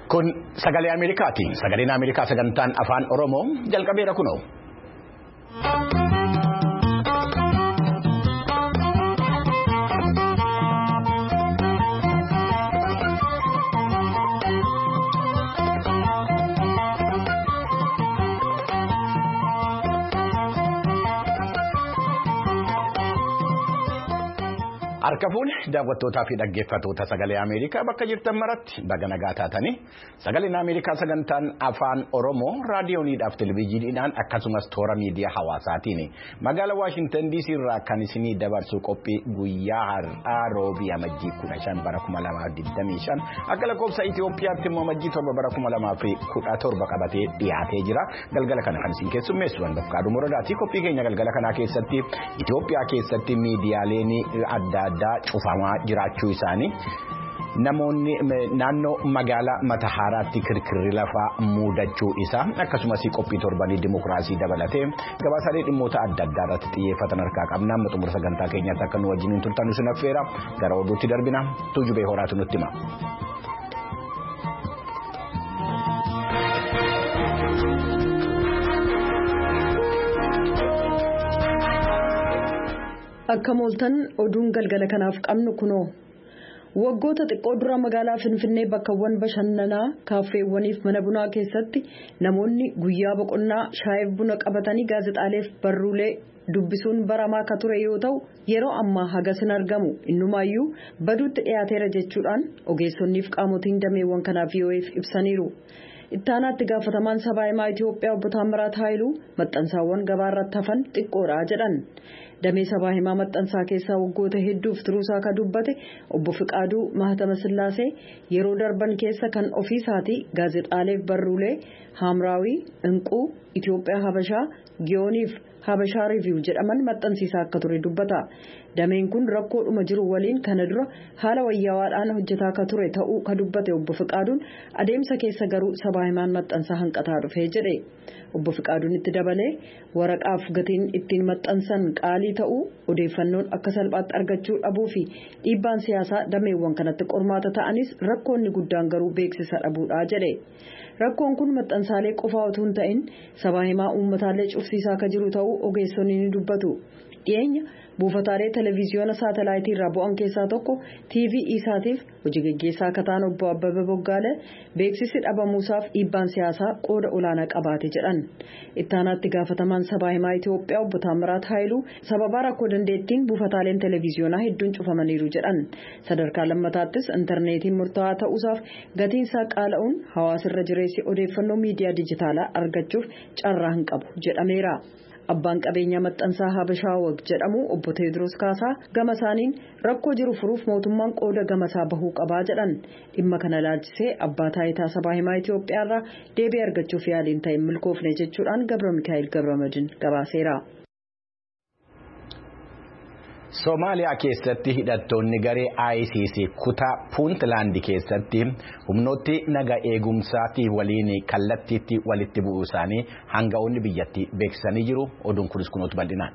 Kun sagalee Ameerikaati. Sagaleen Ameerikaa sagantaan afaan Oromoo jalqabeera kunoo. Harka fuuni daawwattootaa fi dhaggeeffattoota sagalee Ameerikaa bakka jirtan maratti baga nagaa taatanii sagaleen Ameerikaa sagantaan afaan Oromoo raadiyooniidhaaf televezyiiniidhaan akkasumas toora miidiyaa hawaasaatiin magaalaa Waashintan DC irraa kan isinii dabarsu qophii guyyaa har'aa roobii amajjii 15 bara 2025 akka lakkoofsa Itoophiyaatti immoo amajjii 7 bara 2017 qabatee dhiyaatee jira. Galgala kana kan isin keessummeessu Anbafqaaduu Moradaati. Qophii keenya galgala kanaa keessatti Itoophiyaa keessatti miidiyaaleen adda cufamaa jiraachuu isaanii namoonni naannoo magaalaa Matahaaraatti kirkirri lafaa muudachuu isaa akkasumas qophii torbanii dimokiraasii dabalatee gabaasaalee dhimmoota adda addaa irratti xiyyeeffatan harkaa qabna. Amma xumura sagantaa keenyaatti akka nu wajjin turtan isin affeera. Gara oduutti darbina. Tuujubee horaatu nutti hima. Akka mooltan oduun galgala kanaaf qabnu kunoo waggoota xiqqoo dura magaalaa Finfinnee bakkawwan bashannanaa kaafeewwaniif mana bunaa keessatti namoonni guyyaa boqonnaa shaayiif buna qabatanii gaazexaaleef barruulee dubbisuun baramaa akka ture yoo ta'u yeroo ammaa hagas hin argamu innumaayyuu baduutti dhiyaateera jechuudhaan ogeessonniif qaamotiin dameewwan kanaaf VOA'f ibsaniiru. Ittaanaatti gaafatamaan sabaa himaa Itoophiyaa obbo Taamiraat Haayiluu maxxansaawwan gabaarratti hafan xiqqoodha jedhan. Damee sabaa himaa maxxansaa keessaa waggoota hedduuf turuusaa akka dubbate obbo Fiqaaduu Mahatama Sillaasee yeroo darban keessa kan ofiisaatii gaazexaaleef barruulee Haamraawii, Inquu, Itoophiyaa Habashaa, Giyooniif Habashaa Riiviyuu jedhaman maxxansiisaa akka ture dubbata. Dameen kun rakkoodhuma jiru waliin kana dura haala wayyawaadhaan hojjetaa akka ture ta'uu ka dubbate obbo Fiqaaduun adeemsa keessa garuu sabaa himaan maxxansaa hanqataa dhufee jedhe. Obbo Fiqaaduun itti dabalee waraqaaf gatiin ittiin maxxansan qaalii ta'uu odeeffannoon akka salphaatti argachuu dhabuu fi dhiibbaan siyaasaa dameewwan kanatti qormaata ta'anis rakkoonni guddaan garuu beeksisa dhabuudha jedhe. Rakkoon kun maxxansaalee qofaa utuu hin ta'in sabaa himaa uummataalee cufsiisaa akka jiru ta'uu ogeessonni ni dubbatu. Dhiyeenya buufataalee televiziyoona saatalaayitii irraa bu'an keessaa tokko TV isaatiif hojii gaggeessaa akka ta'an obbo Abbabee Boggaalee beeksisi dhabamuusaaf dhiibbaan siyaasaa qooda olaanaa qabaate jedhan. Ittaanaatti gaafatamaan sabaa himaa Itoophiyaa obbo Taamiraat Haayiluu sababa rakkoo dandeettiin buufataaleen televiziyoonaa hedduun cufamaniiru jedhan. Sadarkaa lammataattis intarneetiin murtaa'aa ta'uusaaf gatiinsaa qaala'uun hawaasirra jireessi odeeffannoo miidiyaa dijitaalaa argachuuf carraa hin qabu jedhameera. Abbaan qabeenyaa maxxansaa Habashaa Wag jedhamu obbo Teediroos Kaasaa gama isaaniin rakkoo jiru furuuf mootummaan qooda gamasaa bahuu qabaa jedhan. Dhimma kana ilaalchisee abbaa taayitaa sabaa himaa Itoophiyaarraa deebii argachuuf yaaliin ta'e milkoofne jechuudhaan Gabra Mikaa'el Gabramadin gabaaseera. Soomaaliyaa keessatti hidhattoonni garee ISIS kutaa Puuntlaand keessatti humnooti naga eegumsaatii waliin kallattiitti walitti bu'uu isaanii hanga'oonni biyyattii beeksisanii jiru. Oduun kunis kunuutu bal'inaan.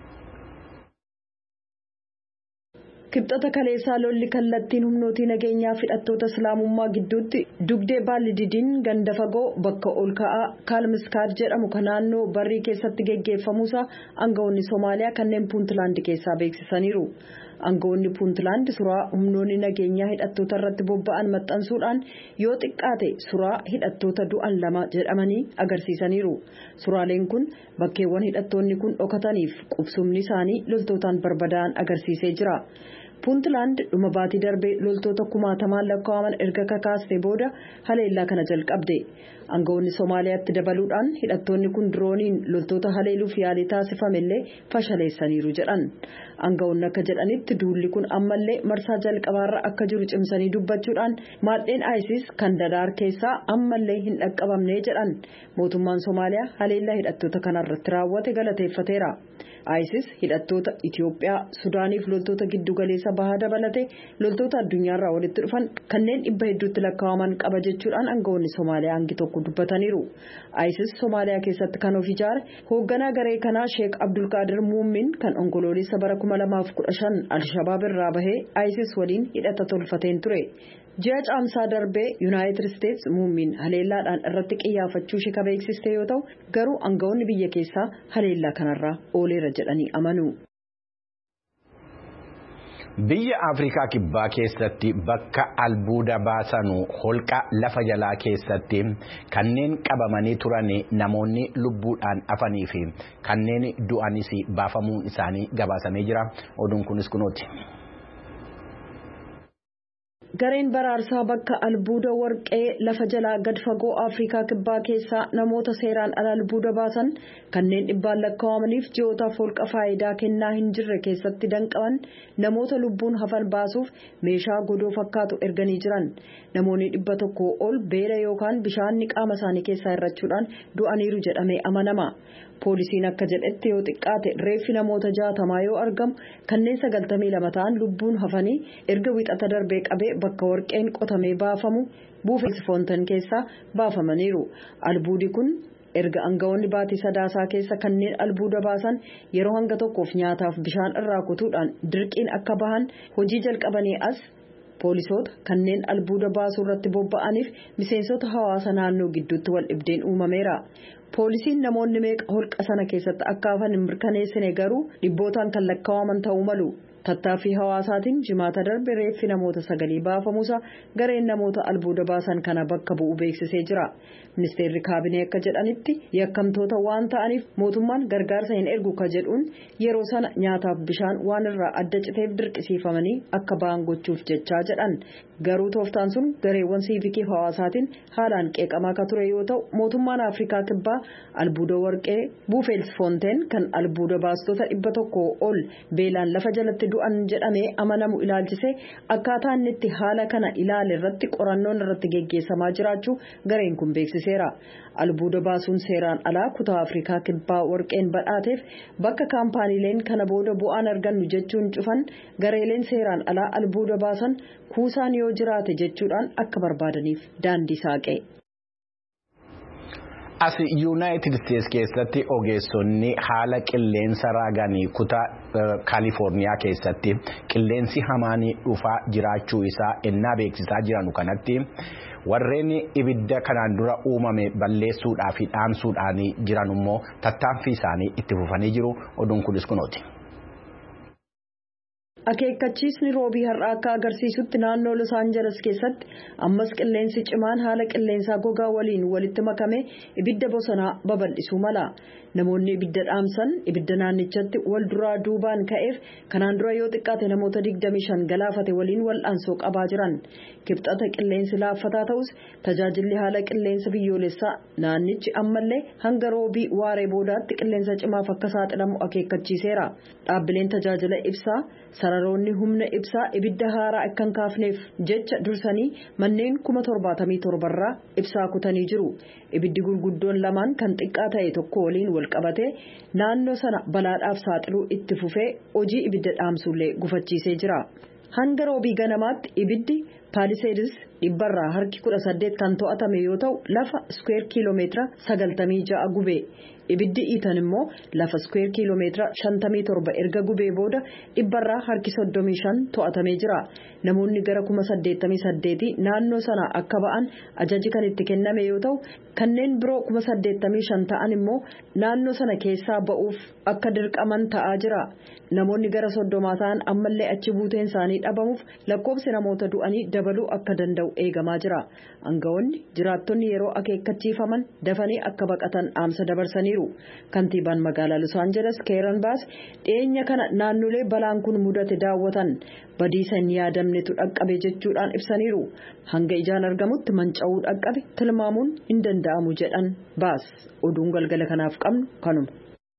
Kibxata kaleessaa lolli kallattiin humnootii nageenyaa hidhattoota islaamummaa gidduutti dugdee Baalididiin ganda fagoo bakka ol ka'aa Kaalmiskaad jedhamu kan naannoo barrii keessatti geggeeffamuusaa aangawoonni Soomaaliyaa kanneen Puuntlaand keessaa beeksisaniiru. Aangawoonni Puuntlaand suuraa humnoonni nageenyaa hidhattoota irratti bobba'an maxxansuudhaan yoo xiqqaate suuraa hidhattoota du'an 2 jedhamanii agarsiisaniiru. Suuraaleen kun bakkeewwan hidhattoonni kun dhokataniif qubsumni isaanii loltootaan barbadaa'an agarsiisee jira. Puuntlaand dhuma baatii darbee loltoota 10,000 lakkaa'aman erga kakaastee booda haleellaa kana jalqabde. Aangawoonni Soomaaliyaatti dabaluudhaan hidhattoonni kun dirooniin loltoota haleeluuf yaalii taasifamellee fashaleessaniiru jedhan. Aangawoonni akka jedhanitti duulli kun ammallee marsaa jalqabaarra akka jiru cimsanii dubbachuudhaan maadheen ISIS kan Dadaar keessaa ammallee hin dhaqqabamne jedhan. Mootummaan Soomaaliyaa haleellaa hidhattoota kanarratti raawwate galateeffateera. ISIS hidhattoota Itoophiyaa, Sudaaniif loltoota giddugaleessa bahaa dabalatee loltoota addunyaarraa walitti dhufan kanneen 100 lakkaa'aman qaba jechuudhaan aangawoonni Soomaaliyaa hangi tokko dubbataniiru. ISIS Soomaaliyaa keessatti kan of ijaare hoogganaa garee kanaa Sheek Abdulqaadir Muumin kan onkoloolessa bara 2015 Al-Shabaab irraa bahee ISIS waliin hidhata tolfateen ture. Ji'a caamsaa darbee Yuunaayitid Isteetsi muummiin haleellaadhaan irratti xiyyeeffachuu ishee beeksiste yoo ta'u garuu aangawoonni biyya keessaa haleellaa kanarraa ooleera jedhanii amanu. Biyya Afrikaa Kibbaa keessatti bakka albuuda baasanu holqa lafa jalaa keessatti kanneen qabamanii turan namoonni lubbuudhaan hafanii fi kanneen du'anis baafamuun isaanii gabaasamee jira. Oduun kunis kunooti. Gareen baraarsaa bakka albuuda warqee lafa jalaa gad fagoo Afrikaa Kibbaa keessaa namoota seeraan ala albuuda baasan kanneen dhibbaan lakkaa'amaniif ji'ootaaf holqa faayidaa kennaa hin jirre keessatti danqaman namoota lubbuun hafan baasuuf meeshaa godoo fakkaatu erganii jiran. Namoonni 100 ol beela yookaan bishaan qaama isaanii keessaa irrachuudhaan du'aniiru jedhamee amanama. Poolisiin akka jedhetti yoo xiqqaate reeffi namoota 60 yoo argamu kanneen 92 ta'an lubbuun hafanii erga wixata darbee qabee bakka warqeen qotamee baafamu buufata foontan keessaa baafamaniiru. Albuudi kun erga aangawoonni baatii sadaasaa keessa kanneen albuuda baasan yeroo hanga tokkoof nyaataaf bishaan irraa kutuudhaan dirqiin akka bahan hojii jalqabanii as poolisoota kanneen albuuda baasuu irratti bobba'aniif miseensota hawaasa naannoo gidduutti wal dhibdeen uumameera. Poolisiin namoonni meeqa holqa sana keessatti akka hafan hin mirkaneessine garuu dhibbootaan kan lakkaa'aman ta'uu malu. Tattaaffii hawaasaatiin jimaata darbe reeffi namoota 9 baafamuusa gareen namoota albuuda baasan kana bakka bu'u beeksisee jira. Ministeerri kaabinee akka jedhanitti yakkamtoota waan ta'aniif mootummaan gargaarsa hin ergu ka jedhuun yeroo sana nyaataaf bishaan waan irraa adda citeef dirqisiifamanii akka ba'an gochuuf jechaa jedhan. Garuu tooftaan sun gareewwan siivikii hawaasaatiin haalaan qeeqamaa ka ture yoo ta'u mootummaan Afrikaa Kibbaa albuuda warqee buufeels foonteen kan albuuda baastota 100 ol beelaan lafa jalatti du'an jedhamee amanamu ilaalchisee akkaataa inni itti haala kana ilaale irratti qorannoon irratti geggeessamaa jiraachuu gareen kun beeksiseera. Albuuda baasuun seeraan alaa kutaa Afrikaa Kibbaa warqeen badhaateef bakka kaampaaniileen kana booda bu'aan argannu jechuun cufan gareeleen seeraan alaa albuuda baasan kuusaan yoo jiraate jechuudhaan akka barbaadaniif daandii saaqe. As Yuunaayitid Isteetsi keessatti ogeessonni haala qilleensa raaganii kutaa Kaalifoorniyaa keessatti qilleensi hamaanii dhufaa jiraachuu isaa ennaa beeksisaa jiranu kanatti warreen ibidda kanaan dura uumame balleessuudhaa fi dhaamsuudhaan jiran immoo tattaaffii isaanii itti fufanii jiru. Oduun kunis kunooti. Akeekkachiisni roobii har'aa akka agarsiisutti naannoo Los Angeles keessatti ammas qilleensi cimaan haala qilleensaa gogaa waliin walitti makame ibidda bosonaa babal'isuu mala. Namoonni ibidda dhaamsan ibidda naannichatti wal duraa duubaan ka'eef kanaan dura yoo xiqqaate namoota 25 galaafate waliin wal'aansoo qabaa jiran. Kibxata qilleensi laaffataa ta'us tajaajilli haala qilleensa biyyoolessaa naannichi ammallee hanga roobii waaree boodaatti qilleensa cimaaf akka saaxilamu akeekkachiiseera. Dhaabbileen tajaajila ibsaa sararoonni humna ibsaa ibidda haaraa akka hin kaafneef jecha dursanii manneen 77 irraa ibsaa kutanii jiru. Ibiddi gurguddoon lamaan kan xiqqaa ta'e tokko waliin wal qabate naannoo sana balaadhaaf saaxiluu itti fufee hojii ibidda dhaamsullee gufachiisee jira. Hanga roobii ganamaatti ibiddi Paaliseedis dhibbarraa harki 18 kan to'atame yoo ta'u lafa iskuweer kiiloomeetira 96 gube. Ibiddi Iitan immoo lafa iskuweer kiiloomeetira 57 erga gubee booda dhibbarraa harki 35 to'atamee jira. Namoonni gara 88 naannoo sana akka ba'an ajaji kan itti kenname yoo ta'u kanneen biroo 85 ta'an immoo naannoo sana keessaa ba'uuf akka dirqaman ta'aa jira. Namoonni gara 30 ta'an ammallee achi buuteen isaanii dhabamuuf lakkoofsi namoota du'anii dabaluu akka danda'u eegamaa jira. Aangawoonni jiraattonni yeroo akeekkachiifaman dafanii akka baqatan dhaamsa dabarsaniiru. Kantiibaan magaalaa Los Angeles Karen Bass dhiyeenya kana naannolee balaan kun mudate daawwatan badiisa hin yaadamnetu dhaqqabe jechuudhaan ibsaniiru. Hanga ijaan argamutti manca'uu dhaqqabe tilmaamuun hin danda'amu jedhan Bass. Oduun galgala kanaaf qabnu kanuma.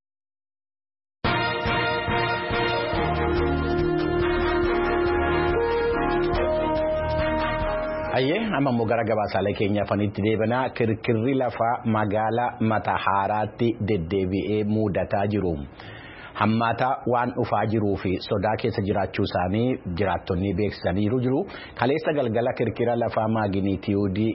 Ayyee amma immoo gara gabaasaalee keenya afanitti deebanaa kirkirri lafaa magaalaa Matahaaraatti deddeebi'ee mudataa jiru. hammaataa waan dhufaa jiruu fi sodaa keessa jiraachuu isaanii jiraattonni beeksisaniiru jiru. Kaleessa galgala kirkira lafaa maaginiitiyuudii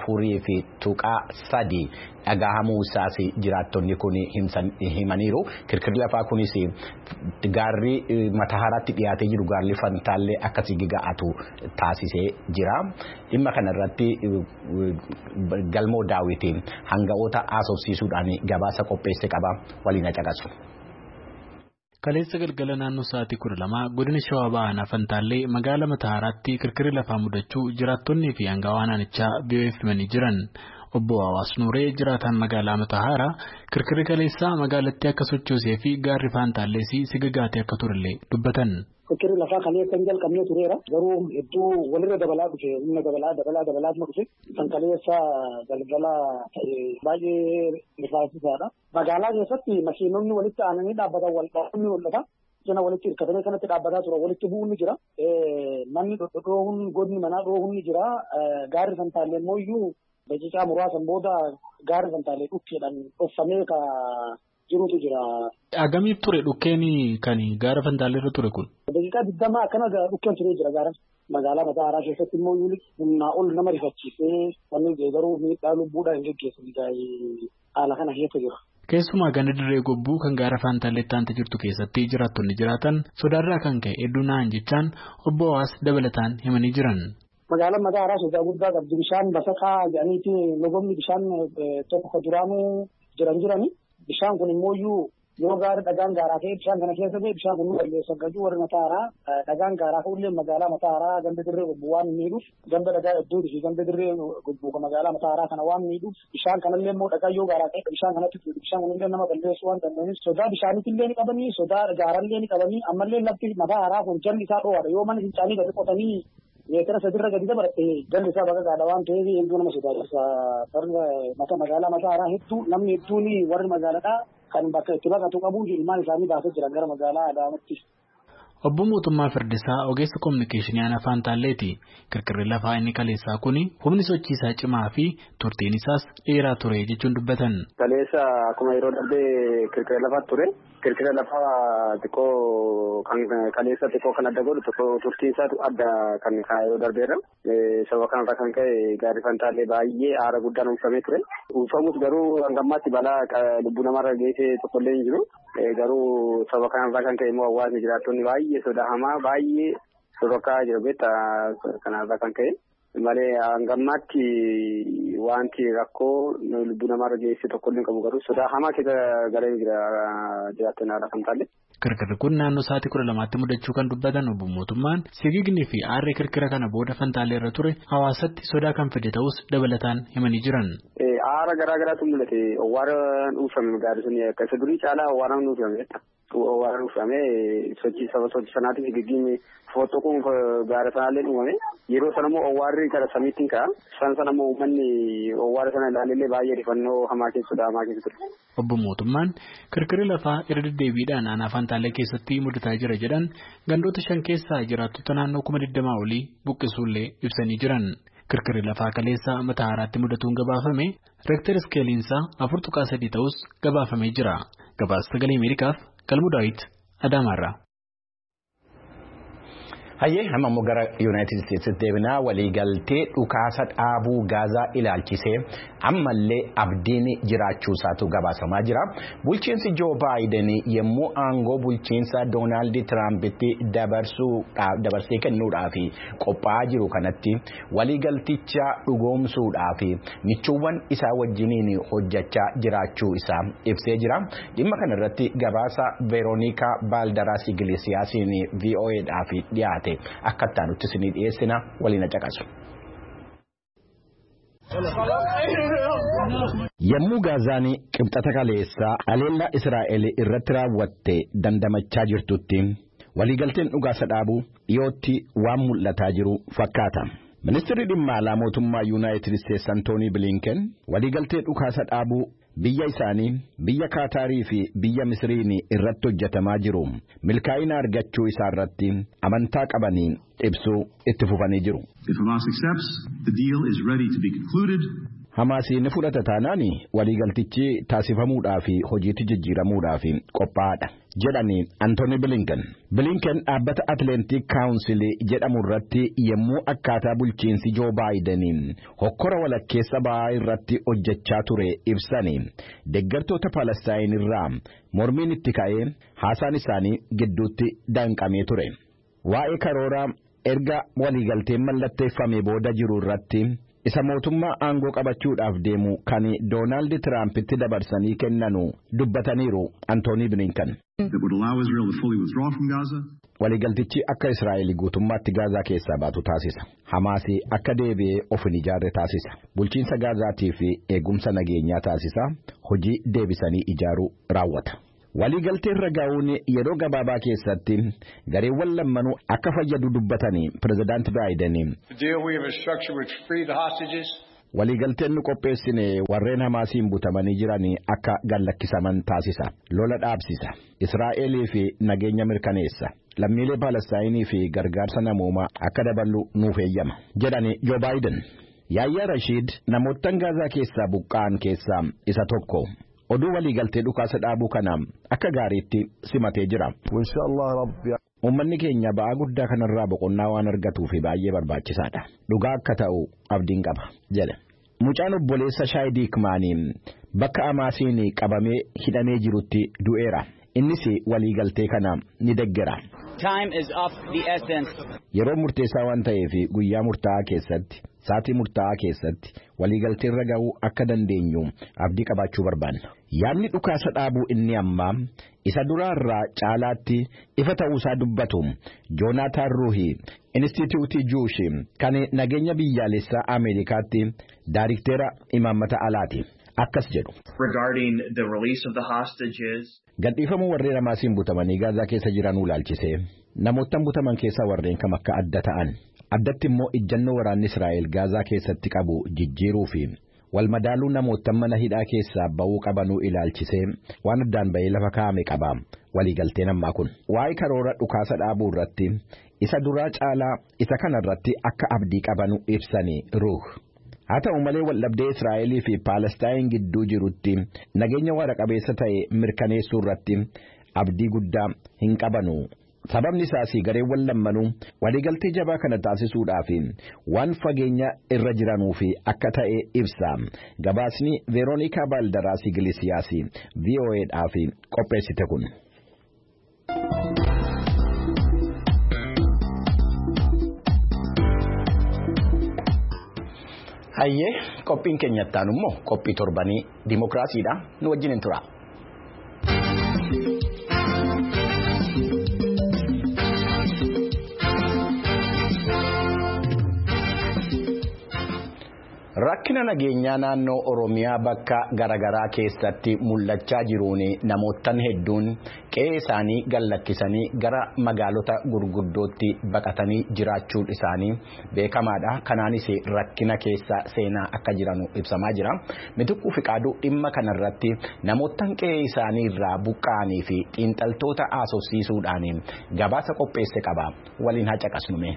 4.3 dhagahamuu isaas jiraattonni kun himaniiru. Kirkirri lafaa kunis gaarri Mataharatti dhiyaatee jiru gaarri Fantaallee akkasii giga'atu taasisee jira. Dhimma kanarratti galmoo daawwitiin hanga'oota haasofsiisuudhaan gabaasa qopheesse qaba waliin caqasu. Kaleessa galgala naannoo sa'aatii 12 godina Shawaa Bahaa Fantaallee magaalaa Mataharatti kirkirri lafaa mudachuu jiraattonnii fi hangawaa naannichaa himanii jiran. Obbo Hawaas Nuuree jiraataan magaalaa Mataharaa kirkirri kaleessaa magaalattii akka sochoosee fi gaarri Fantaallee sigagaatee akka turellee dubbatan. Kirkirri lafaa kaleessa hin jalqabnee tureera. Garuu hedduu walirra dabalaa dhufe humna dabalaa dhufe kan kaleessa galgala baay'ee rifaasisaadha. Magaalaa keessatti makiinonni walitti aananii dhaabbatan walqaabni mul'ata. Jana walitti hirkatanii kanatti dhaabbataa tura walitti bu'uun ni jira. Manni dhodhoohuun godni manaa dhoohuun ni jira. Gaarri Fantaallee immoo iyyuu daqiiqaa muraasan booda gaarri Fantaallee dhukkeedhaan dhoffamee jirutu jira. Agamiif ture dhukkeen kan gaara Fantaallee irra ture kun? Daqiiqaa 20 akkana dhukkeen turee jira gaara. Magaalaa Mataharaa keessatti immoo humnaa ol nama rifachiisee wanni garuu miidhaa lubbuudhaan hin geggeessu haala kana keessa jira. Keessumaa ganda dirree gobbuu kan gaara Fantaallee taante jirtu keessatti jiraattonni jiraatan sodaarraa kan ka'e hedduu na'an jechaan obbo Hawaas dabalataan himanii jiran. Magaalaan Mataharaa sodaa guddaa qabdi. Bishaan basaqaa jedhaniiti logomni bishaan tokko duraanuu jirani. Bishaan kun immoo yoo gaara dhagaan gaaraa ka'e bishaan kana keessa ta'e bishaan kun balleessa gajuu warri Mataharaa dhagaan gaaraa ka'ullee magaalaa Mataharaa ganda dirree gobbuu waan miidhuuf ganda dhagaa hedduuti fi ganda dirree gobbuu magaalaa Mataharaa kana waan miidhuuf bishaan kanallee immoo dhagaa yoo gaaraa ka'e bishaan kanatti fuudhu bishaan kunillee nama balleessuu waan danda'aniif sodaa bishaaniitillee ni qabanii sodaa gaarallee ni qabanii ammallee lafti Mataharaa kun jalli isaa dho'aadha yoo mana fincaanii gadi qotanii meetira sadirra gadi dabalatte jalli isaa bakka gaadha waan ta'eef hedduu nama sodaachisa. Magaalaa Mataharaa hedduu namni hedduun warri magaalaadhaa kan bakka itti baqatu qabu ilmaan isaanii baasee jiran gara magaalaa Adaamaatti. Obbo Mootummaa Firdisaa ogeessa kominikeeshinii aanaa Fantaalleeti. Kirkirri lafaa inni kaleessaa kun humni sochiisaa cimaa fi turtiin isaas dheeraa ture jechuun dubbatan. Kaleessa akkuma yeroo darbee kirkira lafaa ture. Kirkira lafaa xiqqoo kan kaleessa xiqqoo kan adda godhu turtiin isaatu adda kan yeroo darbeerra. Sababa kanarraa kan ka'e gaarri Fantaallee baay'ee aara guddaan uffamee ture. Uffamus garuu hangammaatti balaa lubbuu namarra geessee tokkollee hin jiru. Garuu sababa kanarraa kan ka'e immoo hawaasni jiraattonni baay'ee sodaa hamaa baay'ee sororkaa jiru beektaa kanarraa kan ka'e malee hangammaatti wanti rakkoo lubbuu namarra geesse tokkollee hin qabu garuu sodaa hamaa keessa galee jira jiraattonni haala Fantaallee. Kirkirri kun naannoo sa'aatii 12tti mudachuu kan dubbatan obbo Mootummaan sigignii fi aarri kirkira kana booda Fantaallee irra ture hawaasatti sodaa kan fide ta'us dabalataan himanii jiran. Aara garaa garaatu mul'ate owwaaraan uffame gaari sun akka isa durii caalaa owwaaraan uffame jetta. Owwaaraan uffame sochii sanaatiif geggeenya fooxoquun gaara sanaallee uumame yeroo sana immoo owwaarri gara samiitiin ka'a. Sana immoo uummanni owwaara sana ilaalellee baay'ee rifannoo hamaa keessudha hamaa keessa ture. Obbo Mootummaan kirkirri lafaa irra deddeebiidhaan aanaa Fantaallee keessatti mudataa jira jedhan gandoota 5 keessaa jiraattota naannoo 20 olii buqqisuullee ibsanii jiran. Kirkirri lafaa kaleessa Mataharaatti mudatuun gabaafame Reektar iskeeliinsaa 4.3 ta'us gabaafamee jira. Gabaasa Sagalee Ameerikaaf Galmuu Daawit Adaamaarraa. Hayyee amma immoo gara Yuunaayitid Isteetsitti deebinaa waliigaltee dhukaasa dhaabuu Gaazaa ilaalchisee ammallee abdiin jiraachuu isaatu gabaasamaa jira. Bulchiinsi Joo Baayiden yommuu aangoo bulchiinsa Doonaald Tiraampitti dabarsee kennuudhaaf qophaa'aa jiru kanatti waliigalticha dhugoomsuudhaaf michuuwwan isaa wajjiniin hojjechaa jiraachuu isaa ibsee jira. Dhimma kanarratti gabaasa Veeroonika Baaldaraas Iglesiyaasiin VOA'dhaaf dhiyaate. Akkaataa nuti isinii dhiyeessina waliin caqasu. Yommuu Gaazaan qibxata kaleessaa aleellaa Israa'el irratti raawwatte dandamachaa jirtutti waliigalteen dhukaasa dhaabuu dhiyootti waan mul'ataa jiru fakkaata. Ministeerri dhimma alaa mootummaa Yuunaayitid Isteetsi Antoonii Bilinken waliigaltee dhukaasa dhaabuu biyya isaanii biyya Kaataarii fi biyya Misiriin irratti hojjetamaa jiru milkaa'ina argachuu isaa irratti amantaa qabanii ibsuu itti fufanii jiru. If Hamas accepts, the deal is ready to be concluded Hamaasiin fudhata taanaani waliigaltichi taasifamuudhaaf hojiitti jijjiiramuudhaaf qophaa'aadha jedhani Anthony Blinken. Blinken dhaabbata Atlantic Council jedhamu irratti yemmuu akkaataa bulchiinsi Joe Biden hokkora walakkeessa ba'aa irratti hojjechaa ture ibsani deeggartoota Palestine irraa mormiin itti ka'ee haasaan isaanii gidduutti danqamee ture. Waa'ee karoora erga waliigalteen mallatteeffame booda jiru irratti isa mootummaa aangoo qabachuudhaaf deemu kan Donald Trump itti dabarsanii kennanu dubbataniiru Anthony Blinken. Waliigaltichi akka Israa'el guutummaatti Gaazaa keessaa baatu taasisa. Hamaas akka deebi'ee of hin ijaarre taasisa. Bulchiinsa Gaazaatii fi eegumsa nageenyaa taasisa. Hojii deebisanii ijaaruu raawwata. Waliigalteen ragaa'uun yeroo gabaabaa keessatti gareewwan lammanuu akka fayyadu dubbatanii Pireezidaanti Baayiden. Waliigalteen nu qopheessine warreen Hamaasiin butamanii jiran akka gallakkisaman taasisa. Lola dhaabsisa. Israa'elii fi nageenya mirkaneessa. Lammiilee Palestaayinii fi gargaarsa namoomaa akka dabalu nuuf eeyyama jedhani Joe Biden. Yaayyaa Rashiid namoottan Gaazaa keessaa buqqa'an keessaa isa tokko. Oduu waliigaltee dhukaasa dhaabuu kana akka gaariitti simatee jira. Uummanni keenya ba'aa guddaa kanarraa boqonnaa waan argatuuf baay'ee barbaachisaadha. Dhugaa akka ta'u abdiin qaba jedhe. Mucaan obboleessa Shaayidii Kimaanii bakka Hamaasiin qabamee hidhamee jirutti du'eera. Innis waliigaltee kana ni deeggera. Yeroo murteessaa waan ta'eef guyyaa murtaa'aa keessatti saatii murtaa'aa keessatti waliigaltee irra ga'uu akka dandeenyu abdii qabaachuu barbaanna. Yaadni dhukaasa dhaabuu inni ammaa isa duraarraa caalaatti ifa ta'uusaa dubbatu Joonaatan Ruuhii Inistituutii Juushi kan nageenya biyyaalessaa Ameerikaatti daayirikteera imaammata alaati. Akkas jedhu. Gadhiifamuu warreen Hamaasiin butamanii Gaazaa keessa jiran ulaalchisee namoottan butaman keessaa warreen kam akka adda ta'an addatti immoo ijjannoo waraanni Israa'el Gaazaa keessatti qabu jijjiiruu fi walmadaaluu namoottan mana hidhaa keessaa ba'uu qabanuu ilaalchisee waan addaan ba'ee lafa kaa'ame qaba waliigalteen ammaa kun. Waa'ee karoora dhukaasa dhaabuu irratti isa duraa caalaa isa kanarratti akka abdii qabanu ibsanii Ruuh. Haa ta'u malee waldhabdee Israa'elii fi Palestaayin gidduu jirutti nageenya waara qabeessa ta'e mirkaneessuu irratti abdii guddaa hin qabanu. Sababni isaas gareewwan lammanuu waliigaltee jabaa kana taasisuudhaaf waan fageenya irra jiranuuf akka ta'e ibsa. Gabaasni Veeroonika Baaldaraas Igilisiyaas VOA'dhaaf qopheessite kun. Hayyee qophiin keenyattaan immoo qophii torbanii dimokiraasiidha nu wajjin tura. Rakkina nageenyaa naannoo Oromiyaa bakka garagaraa keessatti mul'achaa jiruun namoottan hedduun qe'ee isaanii gallakkisanii gara magaalota gurguddootti baqatanii jiraachuun isaanii beekamaadha. Kanaanis rakkina keessa seenaa akka jiranu ibsamaa jira. Mitiquu Fiqaaduu dhimma kanarratti namoottan qe'ee isaanii irraa buqqa'anii fi xiinxaltoota haasofsiisuudhaan gabaasa qopheesse qaba. Waliin haa caqasnume.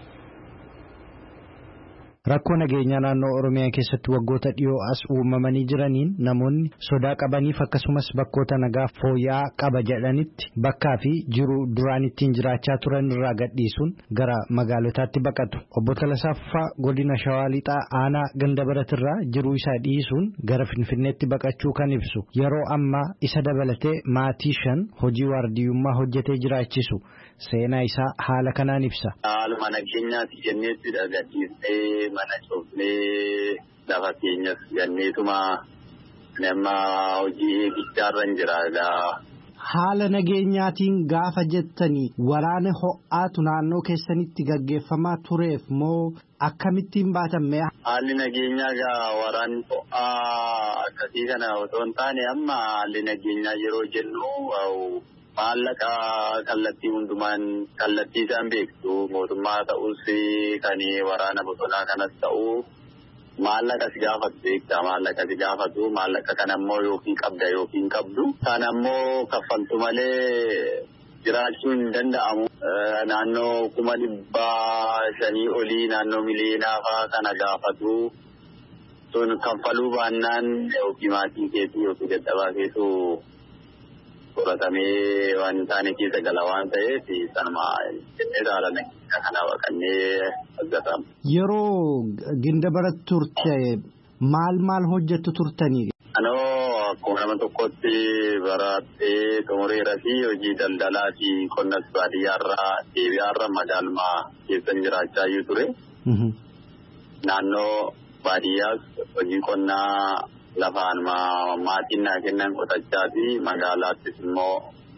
Rakkoo nageenyaa naannoo Oromiyaa keessatti waggoota dhiyoo as uumamanii jiraniin namoonni sodaa qabaniif akkasumas bakkoota nagaa fooyya'aa qaba jedhanitti bakkaa fi jiru duraan ittiin jiraachaa turan irraa gadhiisuun gara magaalotaatti baqatu. Obbo Talasaffaa godina Shawaa Lixaa aanaa Gandabaratirraa jiruu isaa dhiisuun gara Finfinneetti baqachuu kan ibsu. Yeroo ammaa isa dabalatee maatii 5 hojii waardiyyummaa hojjetee jiraachisu. Seenaa isaa haala kanaan ibsa. Haaluma nageenyaati jenneetti gadhiisnee mana cufnee lafa keenyas ganneetuma nama hojii eegicharra hin jiraadha. Haala nageenyaatiin gaafa jettanii waraana ho'aatu naannoo keessanitti gaggeeffamaa tureef moo akkamittiin baatame? Haalli nageenyaa waraanni ho'aa akkasii kana otoo hin taane amma haalli nageenyaa yeroo jennu maallaqa kallattii hundumaan kallattii isaan beektu mootummaa ta'us kan waraana bosonaa kanas ta'u maallaqa si gaafatu beekta maallaqa si gaafatu maallaqa kana ammoo yookiin qabda yookiin qabdu kan ammoo kaffaltu malee jiraachuun hin danda'amu. Naannoo 500,000 olii naannoo miliyoonaa fa'aa kana gaafatu sun kaffaluu baannaan yookiin maatii keetii yookiin dadhabaa keessoo qoratamee waan isaanii keessa gala waan ta'eef sanuma jennee ilaalan kana baqannee argatamu. Yeroo ginda baratti turte maal hojjettu turtanii? Akkuma nama tokkotti barattee xumureera fi hojii daldalaa fi qonnas baadiyyaarraa deebi'aarra magaalaa keessan jiraachaa ture. Naannoo baadiyyaas hojii qonnaa lafaan maatiin naa kennan qotachaa fi magaalaattis immoo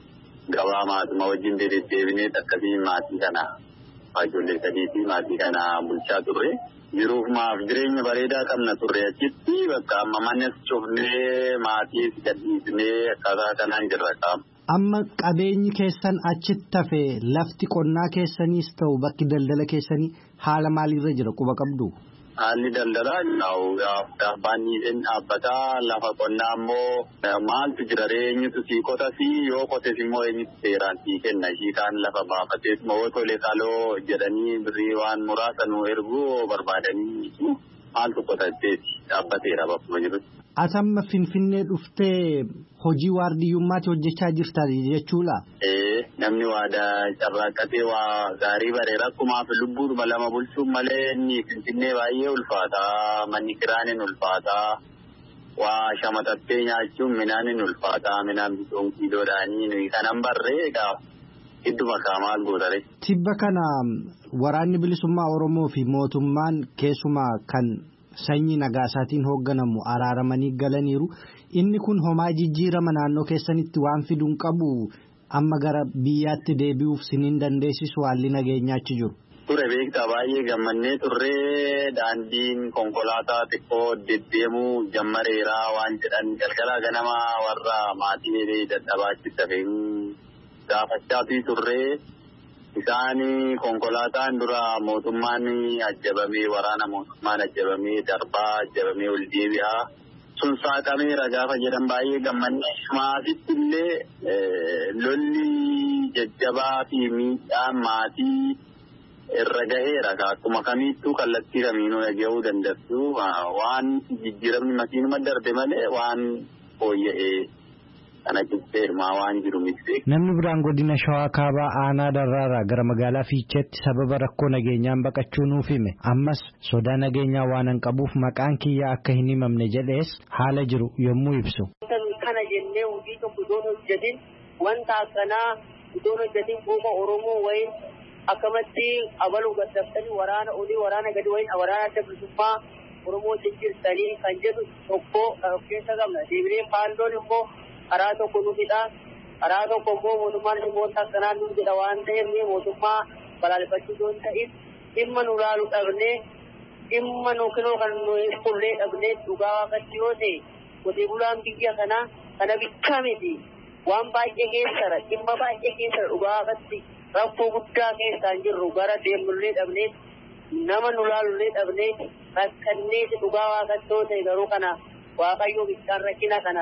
gabaa maatuma wajjin deddeebinee akkasii maatii kana ijoollee sadii fi maatii kana bulchaa turre. Jiruuf maaf jireenya bareedaa qabna turre achitti bakka amma mannes cufnee maatiis gadhiisnee akkaataa kanaan jirra qaama. Amma qabeenyi keessan achitti hafe lafti qonnaa keessaniis ta'u bakki daldala keessanii haala maaliirra jira quba qabdu? Haalli daldalaa dhaabbanni dhaabbataa lafa qonnaa immoo maaltu jira eenyutu sii qotas yoo qotes immoo eenyutu seeraan sii kenna ishii kaan lafa baafatees moo tole kaloo jedhanii birrii waan muraasa nu erguu barbaadanii maaltu qotatteeti dhaabbateera bakkuma jirutti. Asamma Finfinnee dhuftee hojii waardiyyummaatti hojjechaa jirta jechuudha. Namni waadaa carraaqqatee waa gaarii bareera akkumaaf lubbuudhuma lama bulchuun malee inni Finfinnee baay'ee ulfaataa manni kiraanin ulfaataa waa shamatattee nyaachuun minaanin ulfaataa minaan bitoon kiiloodhaanii nuyi kanan barree egaa gidduma maal gootare. Tibba kana waraanni bilisummaa Oromoo fi mootummaan keessumaa kan sanyii Nagaasaatiin hoogganamu araaramanii galaniiru. Inni kun homaa jijjiirama naannoo keessanitti waan fiduun qabu amma gara biyyaatti deebi'uuf siniin dandeessisu haalli nageenyaachi jiru. Ture beektaa baay'ee gammannee turree daandiin konkolaataa xiqqoo deddeemuu jammareeraa waan jedhan galgala ganama warra maatii dadhabaachi tafeen gaafachaa turree. Isaanii konkolaataan dura mootummaan ajjabamee waraana mootummaan ajjabamee darbaa ajjabamee ol deebi'aa sun saaqameera gaafa jedhan baay'ee gammannee maatitti illee lolli jajjabaa fi miidhaan maatii irra gaheera akkuma kamiittuu kallattii kamiinuu dhaga'uu dandeessu waan jijjiiramni makiinuma darbe malee waan fooyya'ee. Namni biraan godina Shawaa Kaabaa aanaa Darraaraa gara magaalaa Fiicheetti sababa rakkoo nageenyaan baqachuu nuuf hime. Ammas sodaa nageenyaa waan qabuuf maqaan kiyyaa akka hin himamne jedhees haala jiru yommuu ibsu. Kana jennee hojii tokko iddoo hojjetin wanta akkanaa iddoo hojjetin buufa Oromoo wayin akkamatti abaluu gaddaftanii waraana olii waraana gadi wayin waraana adda bilisummaa Oromoo jijjiirtanii kan jedhu tokko of keessa qabna. Deebilee faalloon immoo karaa tokko nu hidhaa karaa tokko immoo mootummaan dhimmoota akkanaa nu jedha waan ta'eef mootummaa balaaleffachuu hin ta'in dhimma nu laalu dhabnee dhimma nu kinoo kan nu qullee dhabnee dhugaa waaqatti yoo ta'e qotee bulaan biyya kanaa kana bichaa miti waan baay'ee keessara dhimma baay'ee keessara dhugaa waaqatti rakkoo guddaa keessaan jirru gara deemnullee dhabnee nama nu laalullee dhabnee rakkannee dhugaa waaqatti yoo ta'e garuu kana waaqayyoo bichaan rakkina kana.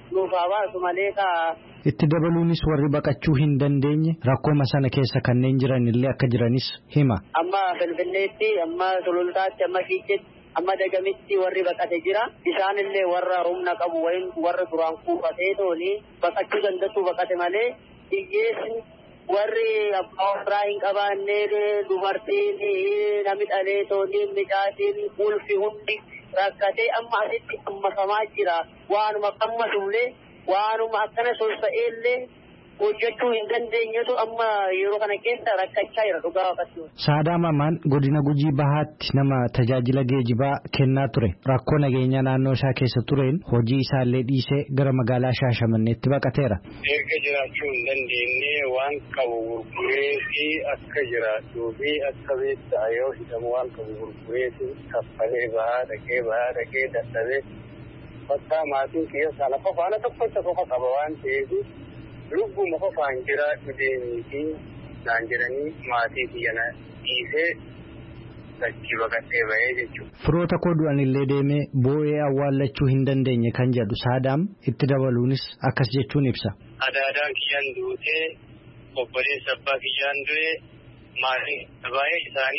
Itti dabaluunis warri baqachuu hin dandeenye rakkooma sana keessa kanneen jiran illee akka jiranis hima. Amma Finfinneetti, amma Sulultaatti, amma Fiicheetti, amma Dagamitti warri baqate jira. Isaan illee warra humna qabu wayin warra duraan kuufatee tooni baqachuu danda'u baqate malee hiyyeessi warri abbaa warraa hin qabaanne dubartiin namni dhalee tooni midhaatiin ulfi hundi. Rakkatee amma asitti ammakamaa jira waanuma qammasullee waanuma akkana solsa'eellee hojjechuu hin dandeenyetu amma yeroo kana keessa rakkachaa jira dhugaa waaqatti. Saadaa Mamaan godina Gujii Bahaatti nama tajaajila geejibaa kennaa ture rakkoo nageenyaa naannoo isaa keessa tureen hojii isaallee dhiisee gara magaalaa Shaashamanneetti baqateera. Erga jiraachuu hin dandeenye waan qabu gurguree fi akka jiraachuu fi akka beektaa yoo hidhamu waan qabu gurguree fi kaffalee bahaa dhaqee dadhabee bakka maatiin kiyya lafa faana tokkocha qofa qaba waan ta'eef. Lubbuma qofaan jiraachuu deemee fi naan jedhanii maatii kiyyana dhiisee dachii baqatee bahee jechuudha. Firoota koo du'an illee deemee boo'ee awwaallachuu hin dandeenye kan jedhu Saadaam itti dabaluunis akkas jechuun ibsa. Adaadaan kiyyaan duutee obboleessa abbaa kiyyaan du'e maatii baay'ee isaanii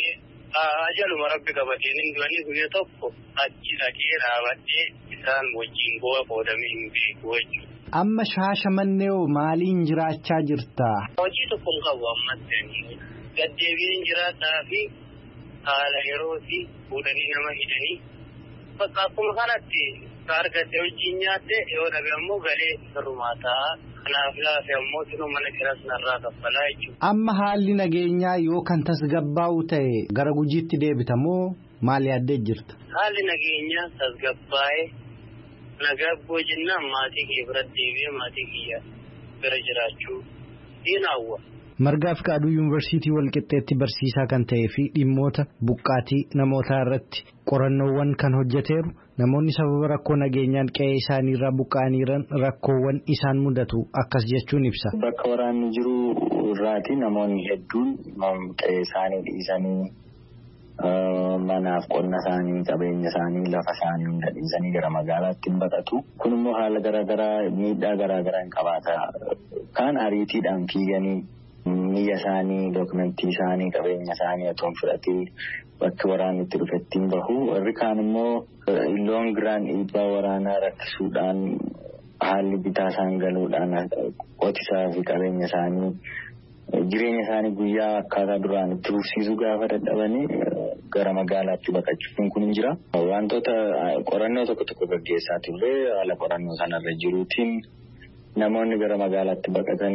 ajaluma rabbi qabatee hin du'anii guyyaa tokko achi dhaqee dhaabadhee isaan wajjin bu'aa qoodamee hin beeku jechuudha. Amma Shaashamannee maaliin jiraachaa jirta? Hojii tokko hin qabu ammas gaddeebiin jiraadhaa fi haala yerootii fuudhanii nama hidhanii bakka akkuma kanatti argatte wajjin nyaatte yoo dhabe ammoo galee firrumaa ta'a. Kanaaf laafe ammoo sinuu mana kiraas narraa kaffalaa jechuudha. Amma haalli nageenyaa yoo kan tasgabbaa'u ta'e gara Gujiitti deebita moo maal yaaddee jirta? Haalli nageenyaa tasgabbaa'ee nagabboo jennaan maatii kee bira deebi'ee maatii kiyya bira jiraachuu diinaawwa. Margaa Fiqaaduu Yuunivarsiitii Walqixxeetti barsiisaa kan ta'ee fi dhimmoota buqqaatii namootaa irratti qorannoowwan kan hojjeteeru namoonni sababa rakkoo nageenyaan qe'ee isaaniirraa buqqa'aniiran rakkoowwan isaan mudatu akkas jechuun ibsa. Bakka waraanni jiru irraati namoonni hedduun qe'ee isaanii dhiisanii manaaf qonna isaanii qabeenya isaanii lafa isaanii hunda dhiisanii gara magaalaatti baqatu. Kun immoo haala garaagaraa miidhaa garaagaraa hin qabaata. Kaan ariitiidhaan fiiganii niyya isaanii dookumentii isaanii qabeenya isaanii otoo fudhatee bakki waraanni itti dhufettiin bahu. Warri kaan immoo loon giraan dhiibbaa waraanaa rakkisuudhaan haalli bitaa isaan galuudhaan qotisaa fi qabeenya isaanii jireenya isaanii guyyaa akkaataa duraan itti fufsiisuu gaafa dadhabanii gara magaalaatti baqachuun kun hin jira. Wantoota qorannoo tokko gaggeessaa turre haala qorannoo sanarra jiruutiin namoonni gara magaalaatti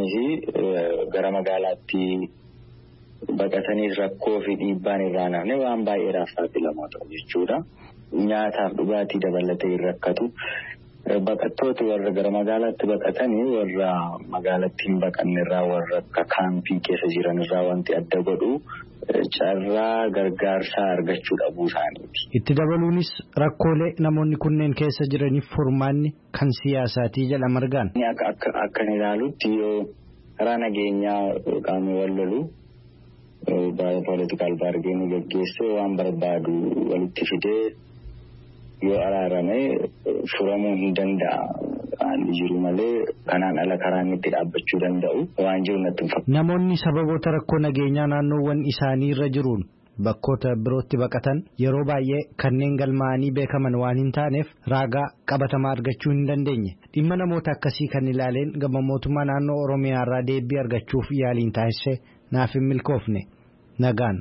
baqatanii rakkoo fi dhiibbaan irraa nafne waan baay'eedhaaf saaxilamoo ta'u jechuudha. Nyaataaf dhugaatii dabalatee rakkatu. Baqattooti warra gara magaalaatti baqatanii warra magaalaatti hin baqanne irraa warra akka kaampii keessa jiran irraa wanti adda godhu carraa gargaarsaa argachuu dhabuu isaaniiti. Itti dabaluunis rakkoolee namoonni kunneen keessa jiraniif furmaanni kan siyaasaatii jedha Margaan. Akka ilaalutti yoo karaa nageenyaa qaamni wal lolu poolitikaal baargeenii gaggeessee waan barbaadu walitti fidee yoo araarame furamuu hin danda'a. Haalli jiru malee kanaan ala karaan itti dhaabbachuu danda'u waan jiru natti fakkaata. Namoonni sababoota rakkoo nageenyaa naannoowwan isaanii irra jiruun bakkoota birootti baqatan yeroo baay'ee kanneen galmaa'anii beekaman waan hin taaneef raagaa qabatamaa argachuu hin dandeenye. Dhimma namoota akkasii kan ilaaleen gama mootummaa naannoo Oromiyaa irraa deebii argachuuf yaaliin taasise naaf hin milkoofne. Nagaan.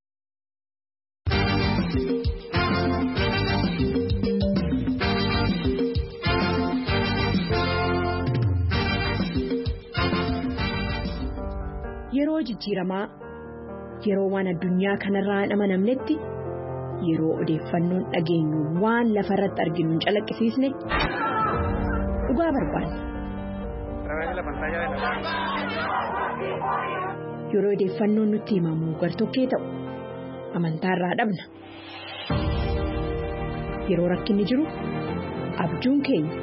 Yeroo jijjiiramaa yeroo waan addunyaa kanarraa hin amanamnetti yeroo odeeffannoon dhageenyu waan lafarratti arginu hin calaqqisiisne dhugaa barbaanna. Yeroo odeeffannoon nutti himamu gartokkee ta'u amantaarraa dhabna. Yeroo rakkinni jiru abjuun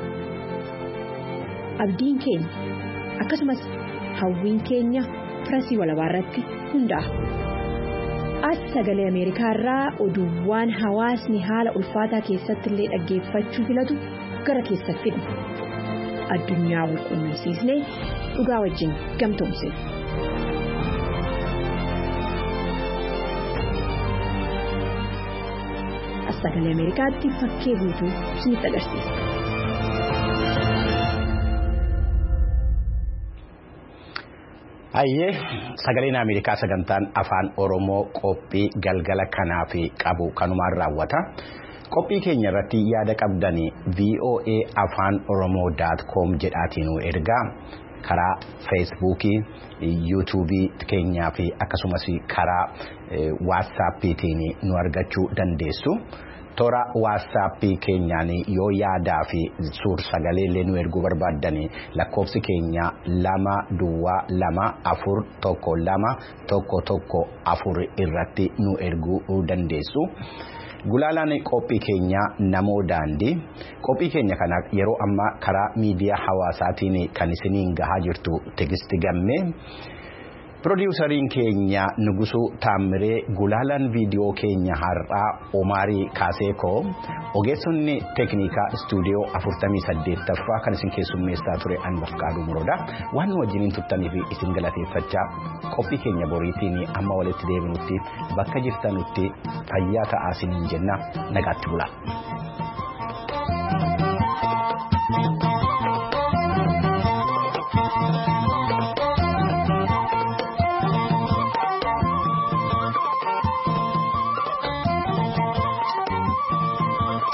keenya akkasumas hawwiin keenya. Firasii walabaa irratti hundaa'a. As sagalee Ameerikaa irraa oduuwwan hawaasni haala ulfaataa keessatti illee dhaggeeffachuu filatu gara keessatti fidna. Addunyaa wal quunnamsiisnee dhugaa wajjin gamtoomsina. As sagalee Ameerikaatti fakkee guutuu isinitti agarsiisa. Ayyee sagaleen Ameerikaa sagantaan afaan Oromoo qophii galgala kanaaf qabu kanumaan raawwata. Qophii keenya irratti yaada qabdanii voa@afaanoromoo.com jedhaatiin ergaa karaa feesbuukii, yuutuubii keenyaa fi akkasumas karaa waatsaappiitiin nu argachuu dandeessu. Toora waatsaappii keenyaan yoo yaadaa fi suur sagalee nu erguu barbaaddanii lakkoofsi keenya 2241211 irratti nu erguu dandeessu. Gulaalaan qophii keenya namoo daandii qophii keenya kana yeroo ammaa karaa miidiyaa hawaasaatiin kan isiniin gahaa jirtu Tigisti Gammee. Produusariin keenya Nugusuu Taamiree, Gulaalaan viidiyoo keenya har'aa Omaarii Kaaseekoo, ogeessonni teeknikaa istuudiyoo 48ffaa kan isin keessummeessaa ture Anbafqaaduu Muroodaa waan wajjiniin turtaniif isin galateeffachaa qophii keenya boriitiin amma walitti deebinutti bakka jirtanutti fayyaa ta'aa isiniin jenna nagaatti bulaa.